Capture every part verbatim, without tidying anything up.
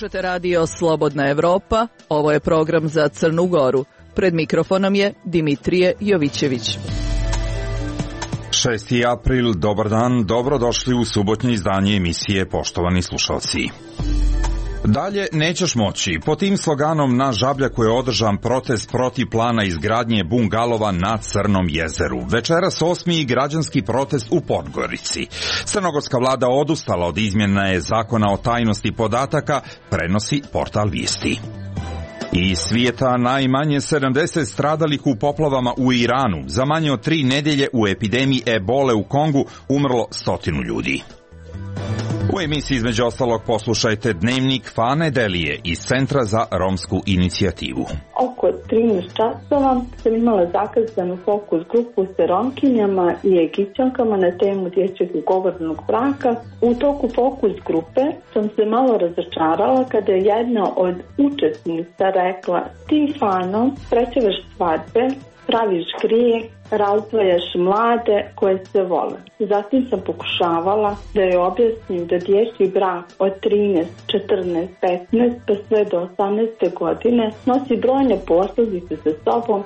Slušate radio Slobodna Evropa, ovo je program za Crnu Goru. Pred mikrofonom je Dimitrije Jovićević. šesti april, dobar dan, dobrodošli u subotnje izdanje emisije, poštovani slušalci. Dalje nećeš moći. Po tim sloganom na Žabljaku je održan protest protiv plana izgradnje bungalova na Crnom jezeru. Večeras osmi građanski protest u Podgorici. Crnogorska vlada odustala od izmjene zakona o tajnosti podataka, prenosi portal Vijesti. Iz svijeta najmanje sedamdeset stradalih u poplavama u Iranu. Za manje od tri nedelje u epidemiji ebole u Kongu umrlo stotinu ljudi. U emisiji između ostalog poslušajte dnevnik Fane Delije iz Centra za romsku inicijativu. Oko trinaest časova sam imala zakazanu fokus grupu sa Romkinjama i Egipćankama na temu dječjeg govornog braka. U toku fokus grupe sam se malo razočarala kada je jedna od učesnica rekla: ti, Fano, prećevaš svadbe, praviš grijeh, razdvajaš mlade koje se vole. Zatim sam pokušavala da joj objasnim da dječji brak od trinaest, četrnaest, petnaest pa sve do osamnaeste godine nosi brojne posljedice sa sobom.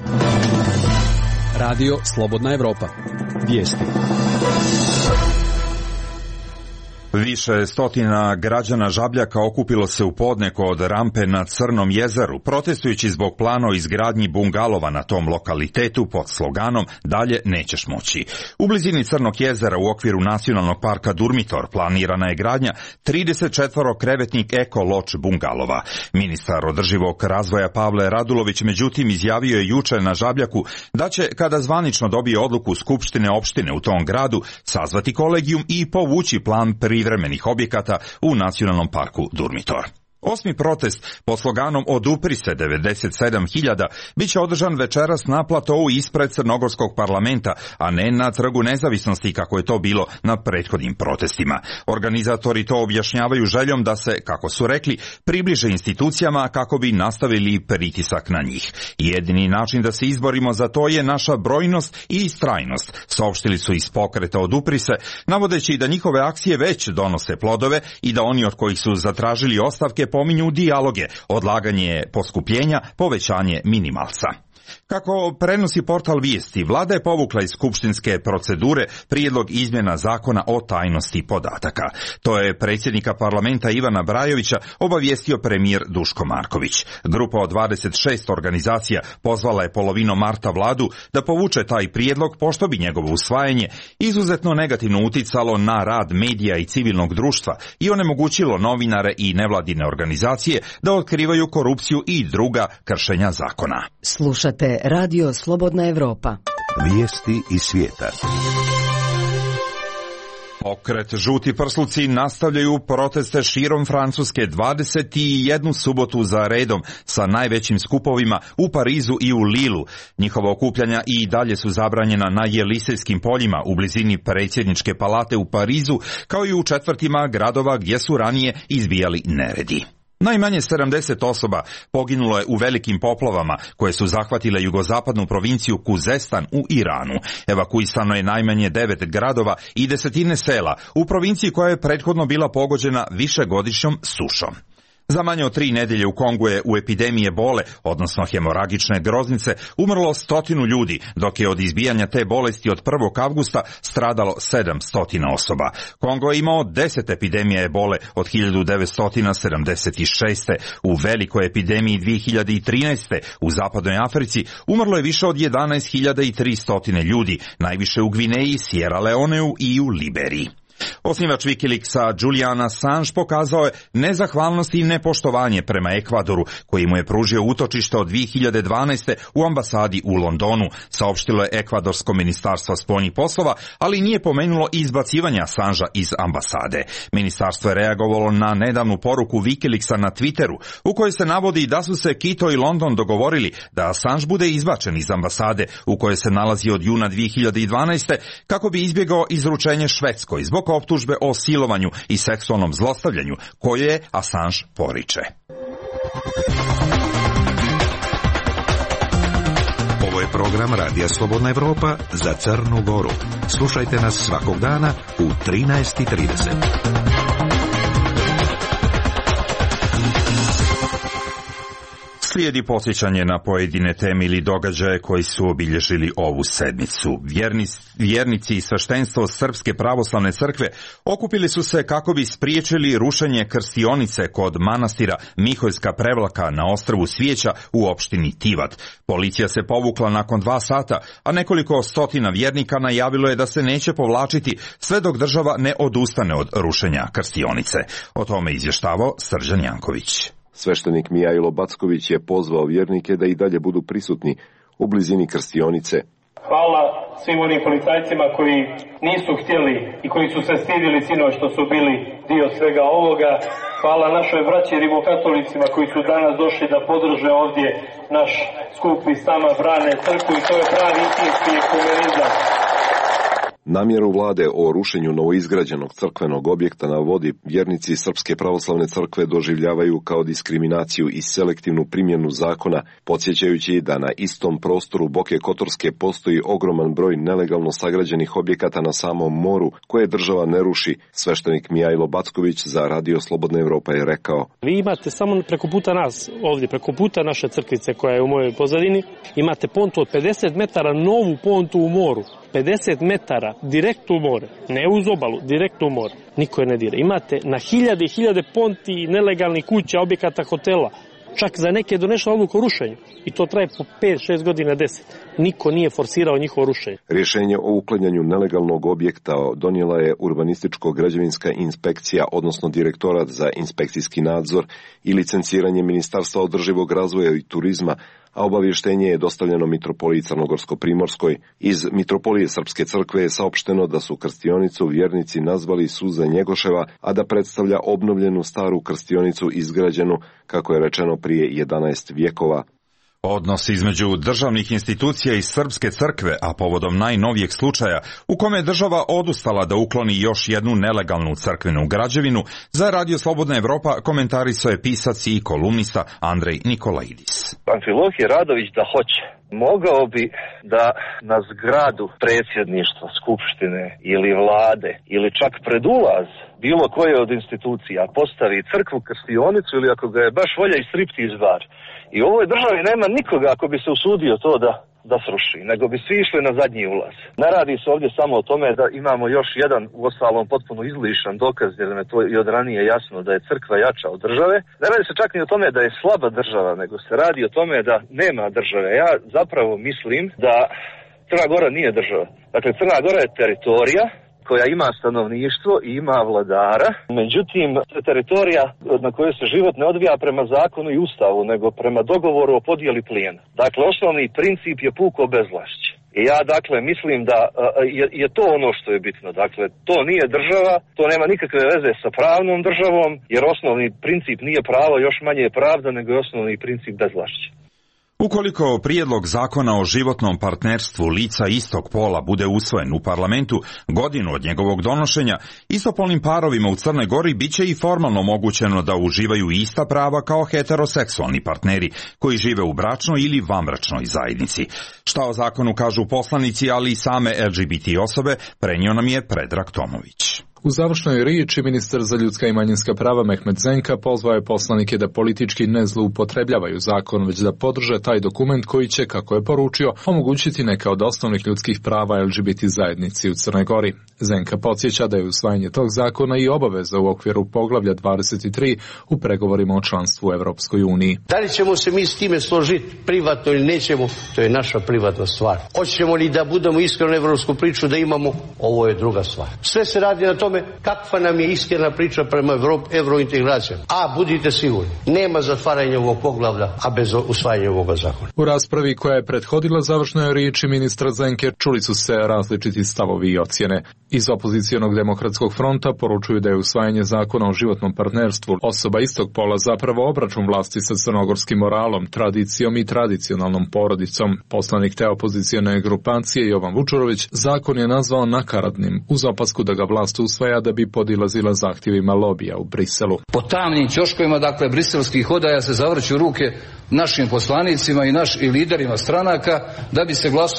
Radio Slobodna Evropa. Vijesti. Više stotina građana Žabljaka okupilo se u podne kod rampe na Crnom jezeru, protestujući zbog plana o izgradnji bungalova na tom lokalitetu pod sloganom Dalje nećeš moći. U blizini Crnog jezera u okviru Nacionalnog parka Durmitor planirana je gradnja trideset četvoro krevetnik Eko Lodge bungalova. Ministar održivog razvoja Pavle Radulović međutim izjavio je juče na Žabljaku da će, kada zvanično dobije odluku Skupštine opštine u tom gradu, sazvati kolegijum i povući plan pri privremenih objekata u Nacionalnom parku Durmitor. Osmi protest pod sloganom Odupri se devedeset sedam hiljada bit će održan večeras na platovu ispred Crnogorskog parlamenta, a ne na Trgu nezavisnosti kako je to bilo na prethodnim protestima. Organizatori to objašnjavaju željom da se, kako su rekli, približe institucijama kako bi nastavili pritisak na njih. Jedini način da se izborimo za to je naša brojnost i istrajnost, saopštili su iz pokreta Odupri se, navodeći da njihove akcije već donose plodove i da oni od kojih su zatražili ostavke pominju dijaloge, odlaganje poskupljenja, povećanje minimalca. Kako prenosi portal Vijesti, vlada je povukla iz skupštinske procedure prijedlog izmjena zakona o tajnosti podataka. To je predsjednika parlamenta Ivana Brajovića obavijestio premijer Duško Marković. Grupa od dvadeset šest organizacija pozvala je polovinom marta vladu da povuče taj prijedlog, pošto bi njegovo usvajanje izuzetno negativno uticalo na rad medija i civilnog društva i onemogućilo novinare i nevladine organizacije da otkrivaju korupciju i druga kršenja zakona. Slušate Radio Slobodna Evropa. Vijesti iz svijeta. Pokret Žuti prsluci nastavljaju proteste širom Francuske dvadeset jednu subotu za redom sa najvećim skupovima u Parizu i u Lilu. Njihova okupljanja i dalje su zabranjena na Jelisejskim poljima u blizini predsjedničke palate u Parizu, kao i u četvrtima gradova gdje su ranije izbijali neredi. Najmanje sedamdeset osoba poginulo je u velikim poplavama koje su zahvatile jugozapadnu provinciju Kuzestan u Iranu. Evakuisano je najmanje devet gradova i desetine sela u provinciji koja je prethodno bila pogođena višegodišnjom sušom. Za manje od tri nedelje u Kongu je u epidemiji ebole, odnosno hemoragične groznice, umrlo stotinu ljudi, dok je od izbijanja te bolesti od prvog avgusta stradalo sedamsto osoba. Kongo je imao deset epidemija ebole od hiljadu devetsto sedamdeset šeste. U velikoj epidemiji dvije hiljade trinaeste. u zapadnoj Africi umrlo je više od jedanaest hiljada tristo ljudi, najviše u Gvineji, Sierra Leoneu i u Liberiji. Osnivač Wikileaksa Julian Assange pokazao je nezahvalnost i nepoštovanje prema Ekvadoru, koji mu je pružio utočište od dvije hiljade dvanaeste. u ambasadi u Londonu, saopštilo je Ekvadorsko ministarstvo spoljnih poslova, ali nije pomenulo izbacivanje Assangea iz ambasade. Ministarstvo je reagovalo na nedavnu poruku Wikileaksa na Twitteru, u kojoj se navodi da su se Quito i London dogovorili da Assange bude izbačen iz ambasade u kojoj se nalazi od juna dvije hiljade dvanaeste. kako bi izbjegao izručenje Švedskoj zbog optužbe o silovanju i seksualnom zlostavljanju koje je Assange poriče. Ovo je program Radija Slobodna Evropa za Crnu Goru. Slušajte nas svakog dana u trinaest i trideset. Slijedi podsjećanje na pojedine teme ili događaje koji su obilježili ovu sedmicu. Vjerni, vjernici i sveštenstvo Srpske pravoslavne crkve okupili su se kako bi spriječili rušenje krstionice kod manastira Miholjska Prevlaka na ostrvu Svijeća u opštini Tivat. Policija se povukla nakon dva sata, a nekoliko stotina vjernika najavilo je da se neće povlačiti sve dok država ne odustane od rušenja krstionice. O tome izvještavao Srđan Janković. Sveštenik Mijajlo Backović je pozvao vjernike da i dalje budu prisutni u blizini krstionice. Hvala svim onim policajcima koji nisu htjeli i koji su se stidili sinoć što su bili dio svega ovoga. Hvala našoj braći rimokatolicima koji su danas došli da podrže ovdje naš skup i sama brane crkvu i to je pravi istinski ekumenizam. Namjeru vlade o rušenju novoizgrađenog crkvenog objekta na vodi vjernici Srpske pravoslavne crkve doživljavaju kao diskriminaciju i selektivnu primjenu zakona, podsjećajući da na istom prostoru Boke Kotorske postoji ogroman broj nelegalno sagrađenih objekata na samom moru koje država ne ruši. Sveštenik Mijajlo Backović za Radio Slobodna Evropa je rekao: Vi imate samo preko puta nas, ovdje preko puta naše crkvice koja je u mojoj pozadini, imate pontu od pedeset metara, novu pontu u moru. pedeset metara, direktno u more, ne uz obalu, direktno u more. Niko je ne dira. Imate na hiljade i hiljade ponti, nelegalnih kuća, objekata, hotela. Čak za neke je donešla odluka o rušenju. I to traje po pet šest godina, deset. Niko nije forsirao njihovo rušenje. Rješenje o uklanjanju nelegalnog objekta donijela je urbanističko-građevinska inspekcija, odnosno direktorat za inspekcijski nadzor i licenciranje Ministarstva održivog razvoja i turizma, a obavještenje je dostavljeno Mitropoliji Crnogorsko-Primorskoj. Iz Mitropolije Srpske crkve je saopšteno da su krstionicu vjernici nazvali Suza Njegoševa, a da predstavlja obnovljenu staru krstionicu izgrađenu, kako je rečeno, prije jedanaest vjekova. Odnos između državnih institucija i Srpske crkve, a povodom najnovijeg slučaja u kome je država odustala da ukloni još jednu nelegalnu crkvenu građevinu, za Radio Slobodna Evropa komentarisao je pisac i kolumnista Andrej Nikolaidis. Amfilohije Radović da hoće, mogao bi da na zgradu predsjedništva, skupštine ili vlade ili čak pred ulaz bilo koje od institucija postavi crkvu, krstionicu ili ako ga je baš volja i striptiz bar. I u ovoj državi nema nikoga ako bi se usudio to da, da sruši, nego bi svi išli na zadnji ulaz. Ne radi se ovdje samo o tome da imamo još jedan, uostalom potpuno izlišan dokaz, jer nam je to i od ranije jasno da je crkva jača od države. Ne radi se čak ni o tome da je slaba država, nego se radi o tome da nema države. Ja zapravo mislim da Crna Gora nije država. Dakle, Crna Gora je teritorija koja ima stanovništvo i ima vladara, međutim, teritorija na kojoj se život ne odvija prema zakonu i ustavu, nego prema dogovoru o podjeli plijena. Dakle, osnovni princip je puko bezvlašće. I ja, dakle, mislim da je, je to ono što je bitno. Dakle, to nije država, to nema nikakve veze sa pravnom državom, jer osnovni princip nije pravo, još manje je pravda, nego je osnovni princip bezvlašće. Ukoliko prijedlog zakona o životnom partnerstvu lica istog pola bude usvojen u parlamentu godinu od njegovog donošenja, istopolnim parovima u Crnoj Gori biće i formalno omogućeno da uživaju ista prava kao heteroseksualni partneri koji žive u bračnoj ili vanbračnoj zajednici. Šta o zakonu kažu poslanici, ali i same L G B T osobe, prenio nam je Predrag Tomović. U završnoj riječi ministar za ljudska i manjinska prava Mehmet Zenka pozvao je poslanike da politički ne zloupotrebljavaju zakon, već da podrže taj dokument koji će, kako je poručio, omogućiti neka od osnovnih ljudskih prava L G B T zajednici u Crnoj Gori. Zenka podsjeća da je usvajanje tog zakona i obaveza u okviru poglavlja dvadeset tri u pregovorima o članstvu u Evropskoj uniji. Da li ćemo se mi s time složiti privatno ili nećemo, to je naša privatna stvar. Hoćemo li da budemo iskreno evropsku priču da imamo, ovo je druga stvar. Sve se radi na tome kakva nam je iskrena priča prema evrointegracijama. A budite sigurni, nema zatvaranja ovog poglavlja, a bez usvajanja ovoga zakona. U raspravi koja je prethodila završnoj riječi ministra Zenke čuli su se različiti stavovi i ocjene. Iz opozicionog demokratskog fronta poručuju da je usvajanje zakona o životnom partnerstvu osoba istog pola zapravo obračun vlasti sa crnogorskim moralom, tradicijom i tradicionalnom porodicom. Poslanik te opozicione grupacije Jovan Vučurović zakon je nazvao nakaradnim, uz opasku da ga vlast usvaja da bi podilazila zahtjevima lobija u Briselu. Po tamnim ćoškovima, dakle, briselskih odaja se zavrću ruke našim poslanicima i naš i liderima stranaka da bi se glasao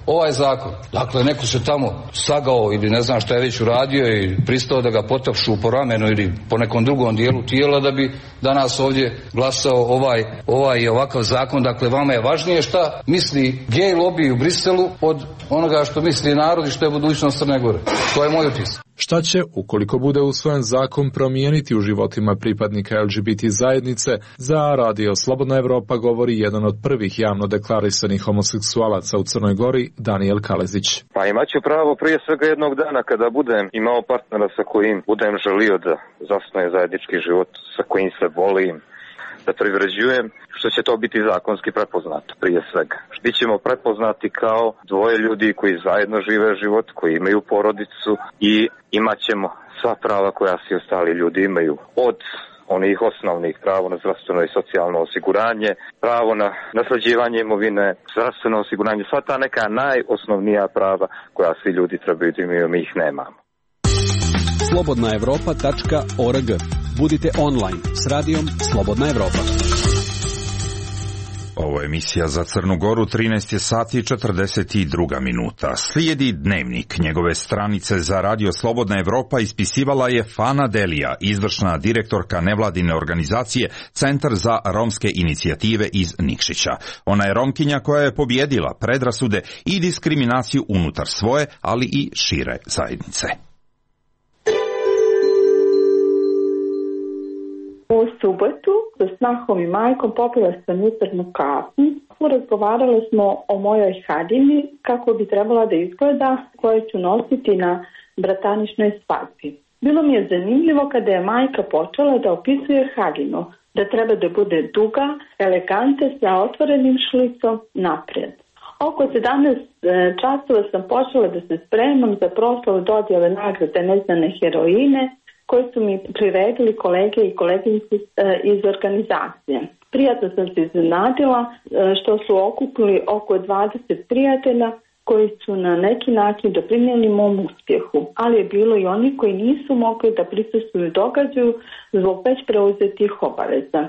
ovaj zakon. Dakle, neko se tamo sagao ili ne znam šta je već uradio i pristao da ga potapšu po ramenu ili po nekom drugom dijelu tijela da bi danas ovdje glasao ovaj, ovaj i ovakav zakon. Dakle, vama je važnije šta misli gej lobby u Briselu od onoga što misli narod i što je budućnost Crne Gore. To je moj utisak. Šta će, ukoliko bude usvojen zakon, promijeniti u životima pripadnika L G B T zajednice, za Radio Slobodna Evropa govori jedan od prvih javno deklarisanih homoseksualaca u Crnoj Gori, Danijel Kalezić. Pa imaću pravo prije svega jednog dana kada budem imao partnera sa kojim budem želio da zasnuje zajednički život, sa kojim se volim, da privređujem, što će to biti zakonski prepoznato prije svega. Bićemo prepoznati kao dvoje ljudi koji zajedno žive život, koji imaju porodicu i imat ćemo sva prava koja svi ostali ljudi imaju. Od onih osnovnih pravo na zdravstveno i socijalno osiguranje, pravo na nasljeđivanje imovine, zdravstveno osiguranje, sva ta neka najosnovnija prava koja svi ljudi trebaju da imaju, mi ih nemamo. slobodna evropa tačka org. Budite online s radijom Slobodna Evropa. Ovo je emisija za Crnu Goru, trinaest je sati i četrdeset dva minuta. Slijedi Dnevnik. Njegove stranice za Radio Slobodna Evropa ispisivala je Fana Delija, izvršna direktorka nevladine organizacije Centar za romske inicijative iz Nikšića. Ona je Romkinja koja je pobjedila predrasude i diskriminaciju unutar svoje, ali i šire zajednice. U subotu sa snahom i majkom popila sam jutarnju kafu. Razgovarali smo o mojoj haljini, kako bi trebala da izgleda, koje ću nositi na brataničnoj svadbi. Bilo mi je zanimljivo kada je majka počela da opisuje haljinu, da treba da bude duga, elegante sa otvorenim šlicom naprijed. Oko sedamnaest časova sam počela da se spremam za proslavu dodjele nagrade Neznane heroine, koje su mi priredili kolege i koleginice iz organizacije. Prijatno sam se iznenadila što su okupili oko dvadeset prijatelja koji su na neki način doprinijeli mom uspjehu, ali je bilo i oni koji nisu mogli da prisustvuju događaju zbog već preuzetih obaveza.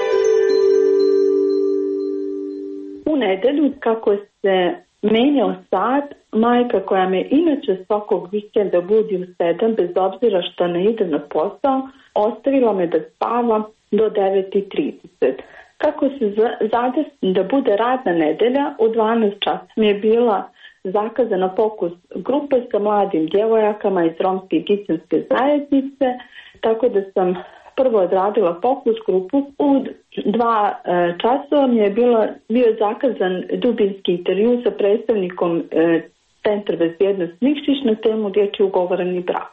U nedelju, kako se menjao sat, majka koja me inače svakog vikenda budi u sedam bez obzira što ne ide na posao, ostavila me da spavam do devet i trideset. Kako se zadesni da bude radna nedelja, u dvanaest časa mi je bila zakazana fokus grupe sa mladim djevojakama iz romske i gićanske zajednice, tako da sam prvo odradila fokus grupu. U dva e, časova mi je bilo, bio zakazan dubinski intervju sa predstavnikom e, Centra bezbjednost Nikšić na temu dječji ugovoreni brak.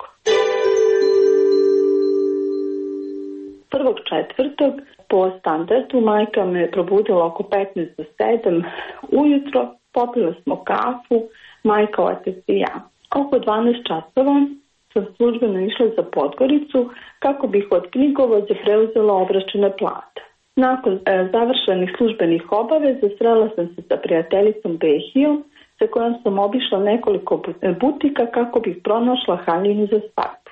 Prvog četvrtog po standardu majka me probudila oko petnaest do sedam ujutro, popila smo kafu, majka, otac i ja. Oko dvanaest časova sam službeno išla za Podgoricu kako bih od knjigovođa preuzela obračune plata. Nakon e, završenih službenih obaveza srela sam se sa prijateljicom Behijom, sa kojom sam obišla nekoliko butika kako bih pronašla haljinu za svadbu.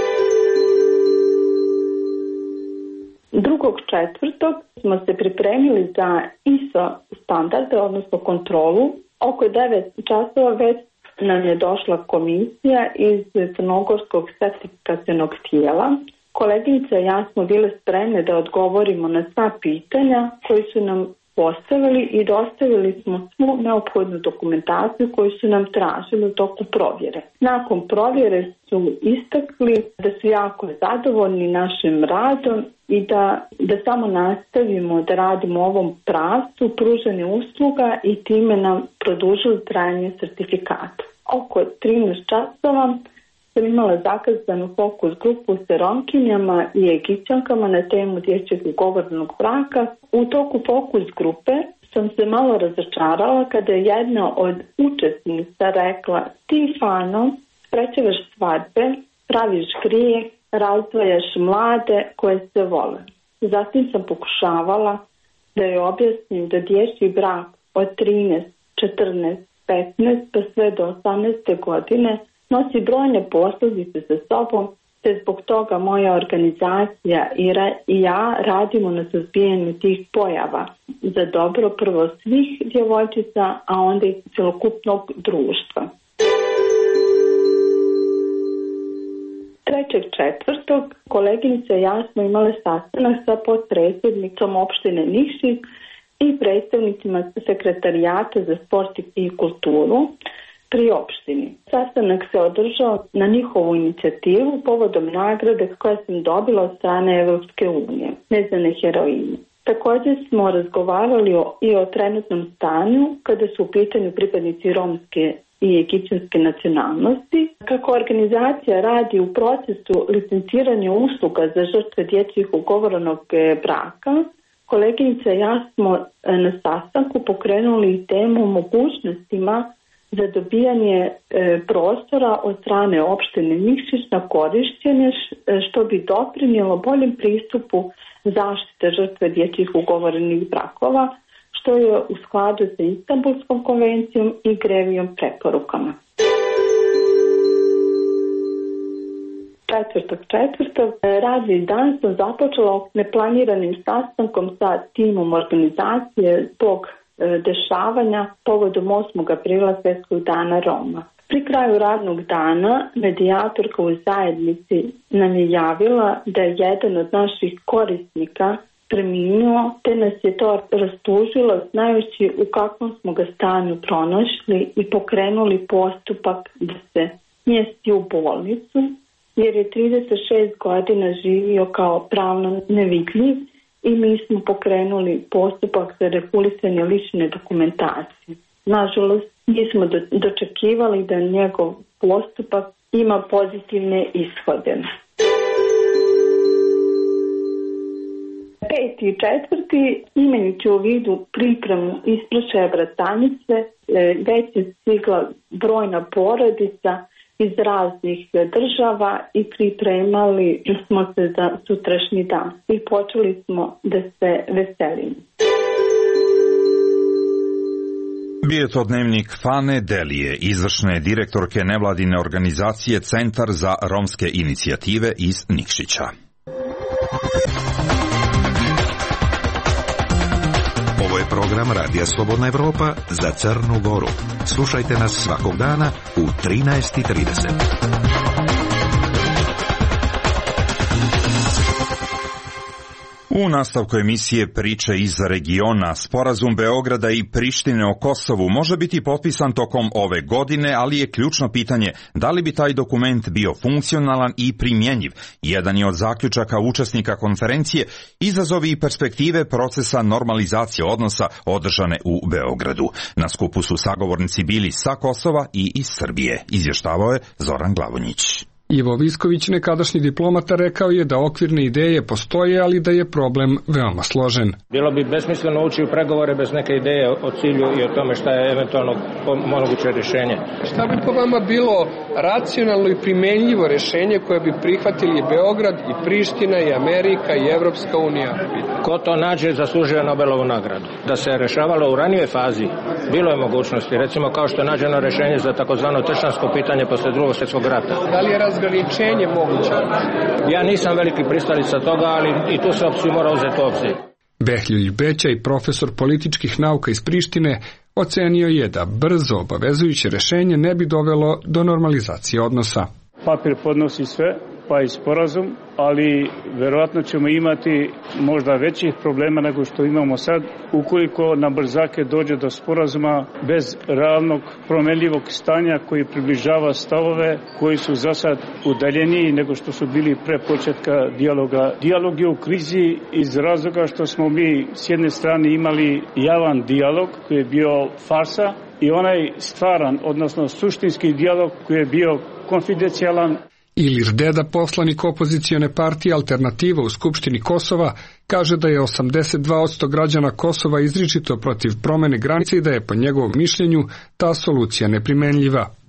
Drugog četvrtog smo se pripremili za I S O standarde, odnosno kontrolu. Oko devet časova već nam je došla komisija iz crnogorskog sertifikacionog tijela. Koleginica i ja smo bile spremne da odgovorimo na sva pitanja koji su nam postavili i dostavili smo svu neophodnu dokumentaciju koju su nam tražili u toku provjere. Nakon provjere su istakli da su jako zadovoljni našim radom i da, da samo nastavimo da radimo u ovom pravcu pružanje usluga i time nam produžili trajanje sertifikata. Oko trinaest časova sam imala zakazanu fokus grupu sa Romkinjama i Egićankama na temu dječjeg ugovornog braka. U toku fokus grupe sam se malo razočarala kada je jedna od učesnica rekla: ti, Fano, sprečavaš svadbe, praviš grijeh, razdvajaš mlade koje se vole. Zatim sam pokušavala da joj objasnim da dječji brak od trinaest, četrnaest, petnaest pa sve do osamnaeste godine nosi brojne posljedice sa sobom te zbog toga moja organizacija i, ra- i ja radimo na suzbijanju tih pojava za dobro prvo svih djevojčica, a onda i celokupnog društva. Trećeg četvrtog koleginica i ja smo imale sastanak sa potpredsjednicom opštine Nikšić i predstavnicima sekretarijata za sport i kulturu pri opštini. Sastanak se održao na njihovu inicijativu povodom nagrade koja sam dobila od strane Evropske unije, vezane heroine. Također smo razgovarali o, i o trenutnom stanju kada su u pitanju pripadnici romske i egipćanske nacionalnosti. Kako organizacija radi u procesu licenciranja usluga za žrtve dječjih ugovorenog braka, koleginica i ja smo na sastanku pokrenuli temu mogućnostima za dobijanje e, prostora od strane opštine Nikšić na korišćenje, što bi doprinijelo boljem pristupu zaštite žrtve dječjih ugovorenih brakova, što je u skladu sa Istanbulskom konvencijom i Grevijom preporukama. Četvrtog četvrtog radni dan sam započela neplaniranim sastankom sa timom organizacije zbog dešavanja povodom osmog aprila Svjetskog dana Roma. Pri kraju radnog dana medijatorka u zajednici nam je javila da je jedan od naših korisnika preminuo, te nas je to rastužilo znajući u kakvom smo ga stanju pronašli i pokrenuli postupak da se smjesti u bolnicu, jer je trideset šest godina živio kao pravno nevidljiv i mi smo pokrenuli postupak za regulisanje lične dokumentacije. Nažalost, nismo dočekivali da njegov postupak ima pozitivne ishode. Peti i četvrti, imajući u vidu pripremu ispraćaja bratanice, već je stigla brojna porodica iz raznih država i pripremali smo se za sutrašnji dan i počeli smo da se veselimo. Bio je to dnevnik Fane Delije, izvršne direktorke nevladine organizacije Centar za romske inicijative iz Nikšića. Ovo je program Radija Slobodna Evropa za Crnu Goru. Slušajte nas svakog dana u trinaest i trideset. U nastavku emisije Priče iz regiona, sporazum Beograda i Prištine o Kosovu može biti potpisan tokom ove godine, ali je ključno pitanje da li bi taj dokument bio funkcionalan i primjenjiv. Jedan je od zaključaka učesnika konferencije izazovi i perspektive procesa normalizacije odnosa održane u Beogradu. Na skupu su sagovornici bili sa Kosova i iz Srbije, izvještavao je Zoran Glavonjić. Ivo Visković, nekadašnji diplomata, rekao je da okvirne ideje postoje, ali da je problem veoma složen. Bilo bi besmisleno ući u pregovore bez neke ideje o cilju i o tome šta je eventualno moguće rješenje. Šta bi po vama bilo racionalno i primenljivo rješenje koje bi prihvatili i Beograd, i Priština, i Amerika, i Evropska unija? Ko to nađe, zaslužuje Nobelovu nagradu. Da se rješavalo u ranijoj fazi, bilo je mogućnosti, recimo kao što je nađeno rješenje za takozvano tršćansko pitanje posle drugog svjetskog rata. Da li je razgraničenje moguće? Ja nisam veliki pristalica toga, ali i tu se opciju mora uzeti u obzir. Behljuj Bećaj, profesor političkih nauka iz Prištine, ocenio je da brzo obavezujuće rješenje ne bi dovelo do normalizacije odnosa. Papir podnosi sve, pa i sporazum, ali verovatno ćemo imati možda većih problema nego što imamo sad, ukoliko na brzake dođe do sporazuma bez realnog promenljivog stanja koji približava stavove koji su za sad udaljeniji nego što su bili pre početka dijaloga. Dijalog je u krizi iz razloga što smo mi s jedne strane imali javan dijalog koji je bio farsa i onaj stvaran, odnosno suštinski dijalog koji je bio konfidencijalan. Ilir Deda, poslanik opozicione partije Alternativa u Skupštini Kosova, kaže da je osamdeset dva posto građana Kosova izričito protiv promjene granice i da je po njegovom mišljenju ta solucija neprimenljiva.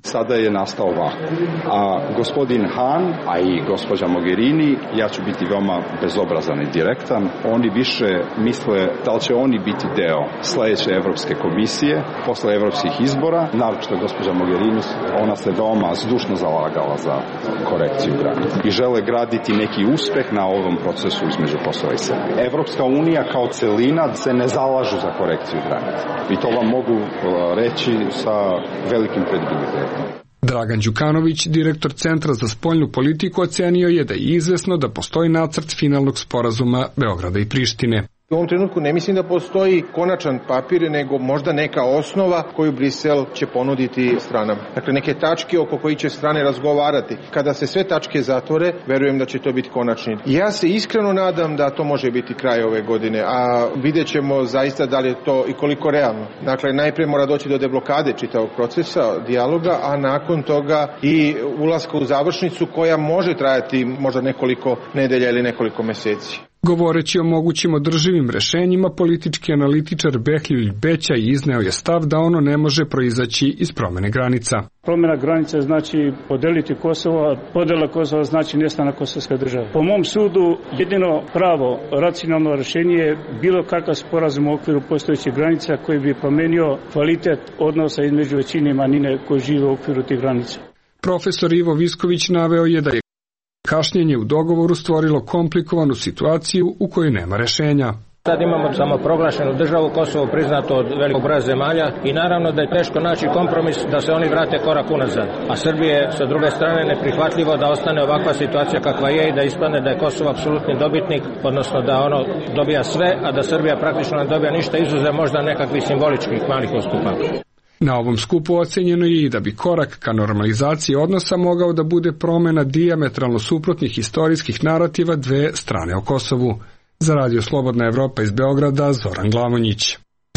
Sada je nastao ovako. A gospodin Han, a i gospođa Mogherini, ja ću biti veoma bezobrazan i direktan, oni više misle da li će oni biti deo sledeće Evropske komisije, posle evropskih izbora, naročito gospođa Mogherini, ona se veoma zdušno zalagala za korekciju granica i žele graditi neki uspeh na ovom procesu između Kosova i Srbije. Evropska unija kao celina se ne zalažu za korekciju granica. I to vam mogu reći sa velikim kredibilitetom. Dragan Đukanović, direktor Centra za spoljnu politiku, ocenio je da je izvesno da postoji nacrt finalnog sporazuma Beograda i Prištine. U ovom trenutku ne mislim da postoji konačan papir, nego možda neka osnova koju Brisel će ponuditi stranama. Dakle, neke tačke oko koji će strane razgovarati. Kada se sve tačke zatvore, verujem da će to biti konačni. Ja se iskreno nadam da to može biti kraj ove godine, a vidjet ćemo zaista da li je to i koliko realno. Dakle, najprije mora doći do deblokade čitavog procesa, dijaloga, a nakon toga i ulaska u završnicu koja može trajati možda nekoliko nedelja ili nekoliko meseci. Govoreći o mogućim održivim rešenjima, politički analitičar Behlil Beća izneo je stav da ono ne može proizaći iz promene granica. Promjena granica znači podeliti Kosovo, podela Kosova znači nestanak kosovske države. Po mom sudu, jedino pravo, racionalno rješenje je bilo kakav sporazum u okviru postojećih granica koji bi promenio kvalitet odnosa između većine i manjine koji žive u okviru tih granica. Profesor Ivo Visković naveo je da je kašnjenje u dogovoru stvorilo komplikovanu situaciju u kojoj nema rešenja. Sad imamo samo proglašenu državu Kosovo priznato od velikog broja zemalja i naravno da je teško naći kompromis da se oni vrate korak unazad. A Srbije je sa druge strane neprihvatljivo da ostane ovakva situacija kakva je i da ispadne da je Kosovo apsolutni dobitnik, odnosno da ono dobija sve, a da Srbija praktično ne dobija ništa izuzev možda nekakvih simboličkih malih ustupaka. Na ovom skupu ocenjeno je i da bi korak ka normalizaciji odnosa mogao da bude promena dijametralno suprotnih istorijskih narativa dve strane o Kosovu. Za Radio Slobodna Evropa iz Beograda, Zoran Glavonjić.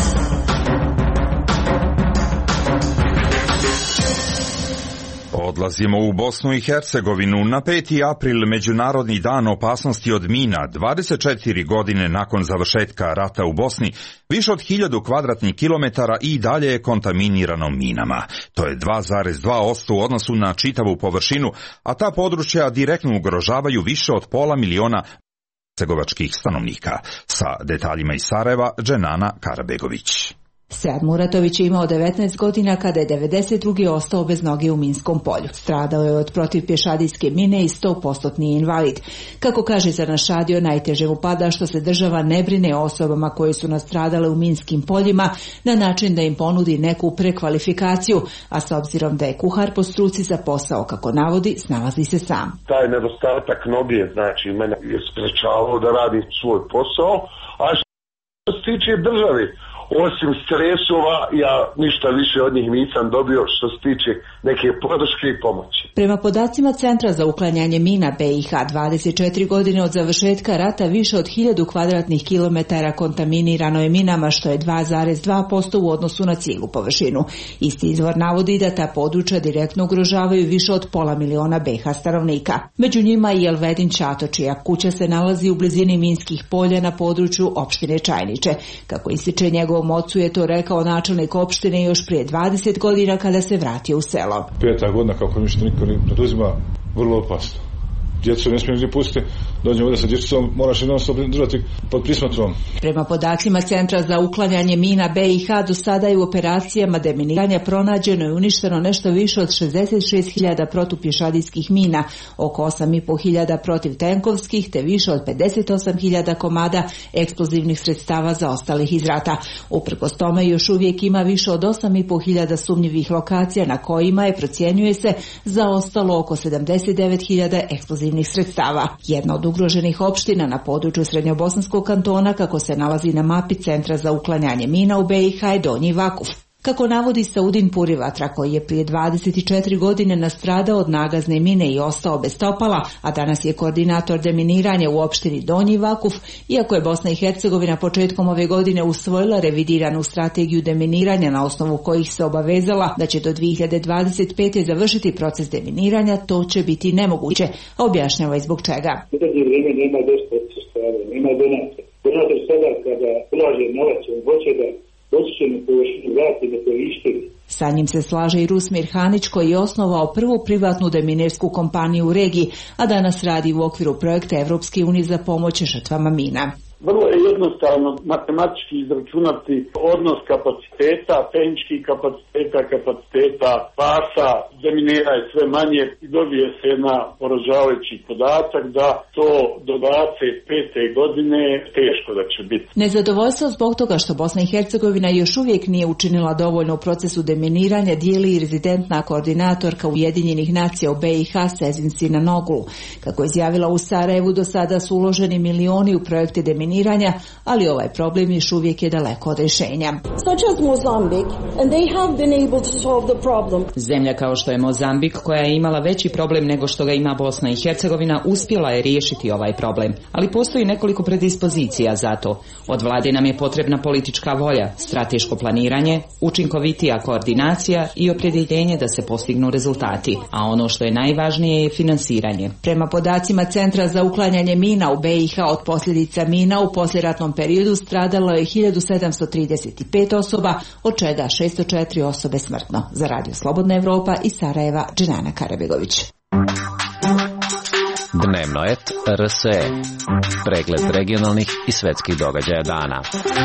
Odlazimo u Bosnu i Hercegovinu na peti april, Međunarodni dan opasnosti od mina. dvadeset četiri godine nakon završetka rata u Bosni, više od hiljadu kvadratnih kilometara i dalje je kontaminirano minama. To je dva zarez dva posto u odnosu na čitavu površinu, a ta područja direktno ugrožavaju više od pola miliona hercegovačkih stanovnika. Sa detaljima iz Sarajeva, Dženana Karabegović. Sead Muratović je imao devetnaest godina kada je devedeset druge ostao bez noge u minskom polju. Stradao je od protivpješadijske mine i sto posto nije invalid. Kako kaže za naš radio, najteže mu pada što se država ne brine o osobama koje su nastradale u minskim poljima na način da im ponudi neku prekvalifikaciju, a s obzirom da je kuhar po struci za posao, kako navodi, snalazi se sam. Taj nedostatak noge, znači, mene je sprečavao da radim svoj posao, a što se tiče države, osim stresova, ja ništa više od njih nisam dobio što se tiče neke podrške i pomoći. Prema podacima Centra za uklanjanje mina B i H, dvadeset četiri godine od završetka rata više od hiljadu kvadratnih kilometara kontaminirano je minama, što je dva zarez dva posto u odnosu na cijelu površinu. Isti izvor navodi da ta područja direktno ugrožavaju više od pola miliona B H stanovnika. Među njima i Elvedin Čato, čija kuća se nalazi u blizini minskih polja na području opštine Čajniče. Kako ističe njegovom ocu, je to rekao načelnik opštine još prije dvadeset godina kada se vratio u selo. Peta godina kako ništa niko ne preduzima, vrlo opasno. Djecu ne smiješ ni pustiti, dođemo ovdje sa dječicom, moraš jednom se držati pod prismotrom. Prema podacima Centra za uklanjanje mina B i H, do sada je u operacijama deminiranja pronađeno i uništeno nešto više od šezdeset šest hiljada protupješadijskih mina, oko osam i po hiljada protivtenkovskih, te više od pedeset osam hiljada komada eksplozivnih sredstava zaostalih iz rata. Uprkos tome još uvijek ima više od osam i po hiljada sumnjivih lokacija na kojima je, procjenjuje se, zaostalo oko sedamdeset devet hiljada eksplozivnih sredstava. Jedna od ugroženih opština na području Srednjobosanskog kantona, kako se nalazi na mapi Centra za uklanjanje mina u B i H, je Donji Vakuf. Kako navodi Saudin Purivatra, koji je prije dvadeset četiri godine nastradao od nagazne mine i ostao bez stopala, a danas je koordinator deminiranja u opštini Donji Vakuf, iako je Bosna i Hercegovina početkom ove godine usvojila revidiranu strategiju deminiranja na osnovu kojih se obavezala da će do dvije hiljade dvadeset pete završiti proces deminiranja, to će biti nemoguće, a objašnjava i zbog čega. Utaknje vrijeme nema dosta sredstava, nema donacije. Donator sada kada ulaže novac u hoće da Sa njim se slaže i Rusmir Hanić koji je osnovao prvu privatnu deminersku kompaniju u regiji, a danas radi u okviru projekta Evropske unije za pomoć žrtvama mina. Vrlo je jednostavno matematički izračunati odnos kapaciteta, tehničkih kapaciteta, kapaciteta pasa, deminera je sve manje i dobije se jedna poražavajući podatak da to do dvadeset pete godine teško da će biti. Nezadovoljstvo zbog toga što Bosna i Hercegovina još uvijek nije učinila dovoljno u procesu deminiranja dijeli i rezidentna koordinatorka Ujedinjenih nacija u B i H Sezin Sinanoglu. Kako je izjavila u Sarajevu, do sada su uloženi milioni u projekte deminiranja, ali ovaj problem još uvijek je daleko od rješenja. Zemlja kao što je Mozambik, koja je imala veći problem nego što ga ima Bosna i Hercegovina, uspjela je riješiti ovaj problem, ali postoji nekoliko predispozicija za to. Od vlade nam je potrebna politička volja, strateško planiranje, učinkovitija koordinacija i opredjeljenje da se postignu rezultati, a ono što je najvažnije je finansiranje. Prema podacima Centra za uklanjanje mina u B i H od posljedica mina u poslijeratnom periodu stradalo je hiljadu sedamsto trideset pet osoba, od čega šesto četiri osobe smrtno. Za Radio Slobodna Evropa iz Sarajeva, Dženana Karabegović. Dnevno et R S E. Pregled regionalnih i svetskih događaja dana.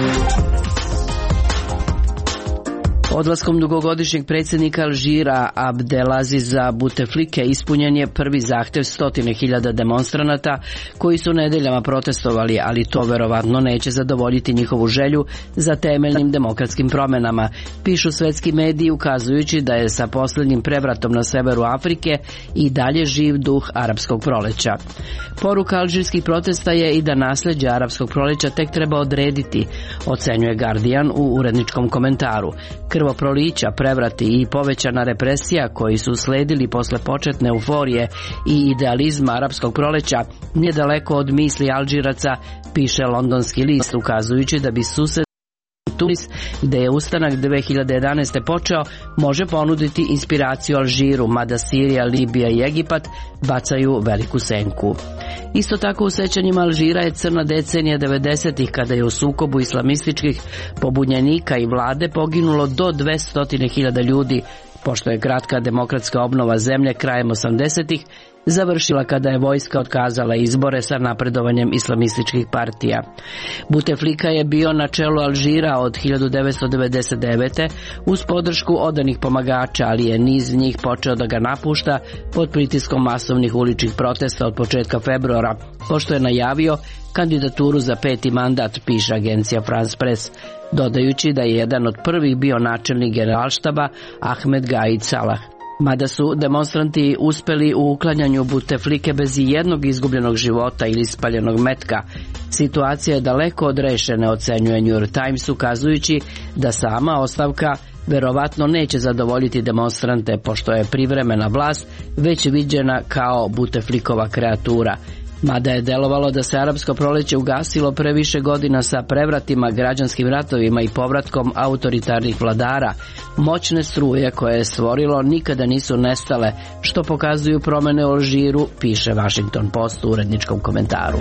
Odlaskom dugogodišnjeg predsjednika Alžira Abdelaziza Buteflike ispunjen je prvi zahtjev stotine hiljada demonstranata koji su nedeljama protestovali, ali to verovatno neće zadovoljiti njihovu želju za temeljnim demokratskim promjenama, pišu svetski mediji ukazujući da je sa posljednjim prevratom na severu Afrike i dalje živ duh arapskog proleća. Poruka alžirskih protesta je i da nasljeđe arapskog proleća tek treba odrediti, ocenjuje Guardian u uredničkom komentaru. Krvoprolića, prevrati i povećana represija koji su sledili posle početne euforije i idealizma arapskog proleća nedaleko od misli Alžiraca, piše londonski list, ukazujući da bi sused Tunis, gde je ustanak dve hiljade jedanaeste. počeo, može ponuditi inspiraciju Alžiru, mada Sirija, Libija i Egipat bacaju veliku senku. Isto tako u sećanjima Alžira je crna decenija devedesetih, kada je u sukobu islamističkih pobunjenika i vlade poginulo do dvesta hiljada ljudi, pošto je kratka demokratska obnova zemlje krajem osamdesetih završila kada je vojska otkazala izbore sa napredovanjem islamističkih partija. Buteflika je bio na čelu Alžira od hiljadu devetsto devedeset devete. uz podršku odanih pomagača, ali je niz njih počeo da ga napušta pod pritiskom masovnih uličnih protesta od početka februara, pošto je najavio kandidaturu za peti mandat, piše agencija France Press, dodajući da je jedan od prvih bio načelnik generalštaba Ahmed Gaid Salah. Mada su demonstranti uspjeli u uklanjanju Buteflike bez jednog izgubljenog života ili spaljenog metka, situacija je daleko od rešene, ocenjuje New York Times, ukazujući da sama ostavka verovatno neće zadovoljiti demonstrante, pošto je privremena vlast već viđena kao Buteflikova kreatura. Mada je delovalo da se arapsko proleće ugasilo pre više godina sa prevratima, građanskim ratovima i povratkom autoritarnih vladara, moćne struje koje je stvorilo nikada nisu nestale, što pokazuju promjene u Alžiru, piše Washington Post u uredničkom komentaru.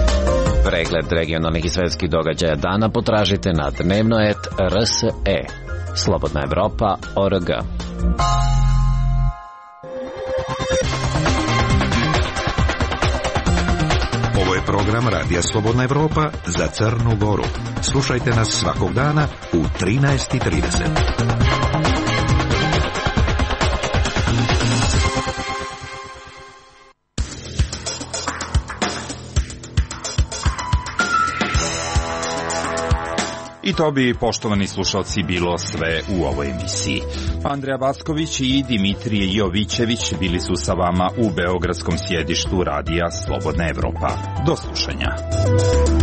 Pregled regionalnih i svetskih događaja dana potražite na dnevno et R S E. Slobodna Evropa O R G. Ovo je program Radija Slobodna Evropa za Crnu Goru. Slušajte nas svakog dana u trinaest i trideset. I to bi, poštovani slušalci, bilo sve u ovoj emisiji. Andreja Vasković i Dimitrije Jovićević bili su sa vama u beogradskom sjedištu Radija Slobodna Evropa. Do slušanja.